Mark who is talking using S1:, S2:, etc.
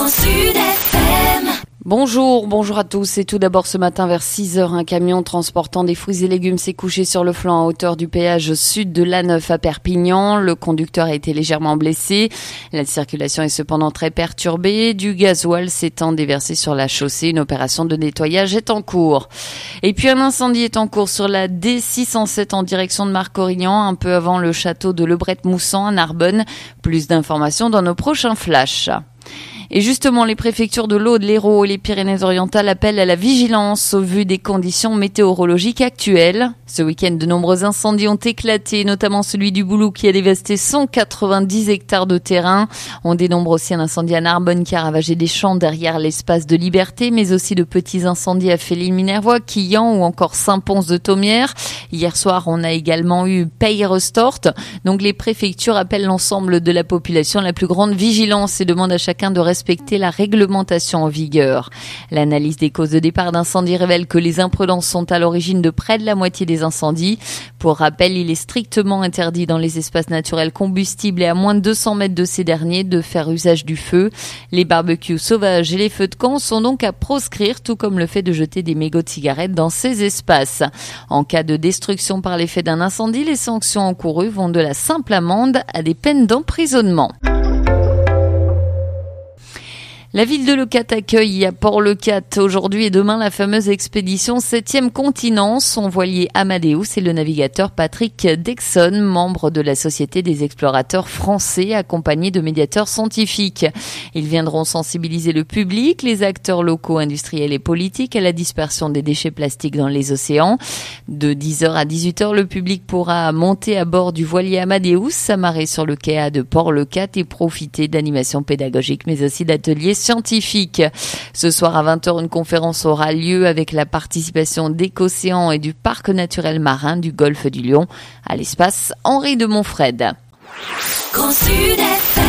S1: Grand Sud FM.
S2: Bonjour à tous. Et tout d'abord ce matin vers 6h, un camion transportant des fruits et légumes s'est couché sur le flanc à hauteur du péage sud de l'A9 à Perpignan. Le conducteur a été légèrement blessé. La circulation est cependant très perturbée. Du gasoil s'étant déversé sur la chaussée. Une opération de nettoyage est en cours. Et puis un incendie est en cours sur la D607 en direction de Marcorignan, un peu avant le château de Lebret-Moussan à Narbonne. Plus d'informations dans nos prochains flashs. Et justement, les préfectures de l'Aude, l'Hérault et les Pyrénées-Orientales appellent à la vigilance au vu des conditions météorologiques actuelles. Ce week-end, de nombreux incendies ont éclaté, notamment celui du Boulou qui a dévasté 190 hectares de terrain. On dénombre aussi un incendie à Narbonne qui a ravagé des champs derrière l'espace de Liberté, mais aussi de petits incendies à Féline-Minervois, Quillan ou encore Saint-Pons de Thomières. Hier soir, on a également eu Peyre-Stort. Donc les préfectures appellent l'ensemble de la population à la plus grande vigilance et demandent à chacun de respecter la réglementation en vigueur. L'analyse des causes de départ d'incendie révèle que les imprudences sont à l'origine de près de la moitié des incendies. Pour rappel, il est strictement interdit dans les espaces naturels combustibles et à moins de 200 mètres de ces derniers de faire usage du feu. Les barbecues sauvages et les feux de camp sont donc à proscrire, tout comme le fait de jeter des mégots de cigarettes dans ces espaces. En cas de destruction par l'effet d'un incendie, les sanctions encourues vont de la simple amende à des peines d'emprisonnement. La ville de Leucate accueille à Port-Leucate aujourd'hui et demain la fameuse expédition 7e continent. Son voilier Amadeus et le navigateur Patrick Dexon, membre de la Société des explorateurs français, accompagnés de médiateurs scientifiques. Ils viendront sensibiliser le public, les acteurs locaux, industriels et politiques à la dispersion des déchets plastiques dans les océans. De 10h à 18h, le public pourra monter à bord du voilier Amadeus, s'amarrer sur le quai A de Port-Leucate et profiter d'animations pédagogiques mais aussi d'ateliers scientifique. Ce soir à 20h, une conférence aura lieu avec la participation d'Écocéan et du Parc naturel marin du Golfe du Lion à l'espace Henri de Montfred.
S1: Grand Sud FM.